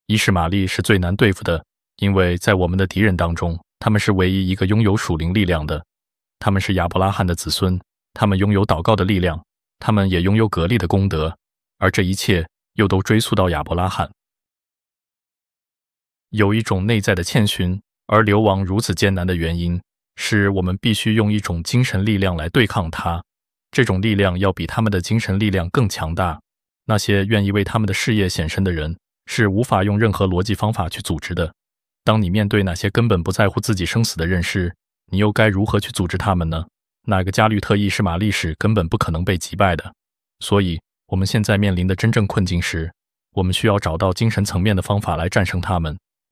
伊什玛利是最难对付的，因为在我们的敌人当中，他们是唯一一个拥有属灵力量的。他们是亚伯拉罕的子孙，他们拥有祷告的力量，他们也拥有革力的功德，而这一切又都追溯到亚伯拉罕。有一种内在的欠寻，而流亡如此艰难的原因，是我们必须用一种精神力量来对抗它。这种力量要比他们的精神力量更强大。那些愿意为他们的事业献身的人，是无法用任何逻辑方法去组织的。当你面对那些根本不在乎自己生死的人时，你又该如何去组织他们呢？那个加律特伊什玛利是根本不可能被击败的。所以，我们现在面临的真正困境是，我们需要找到精神层面的方法来战胜他们。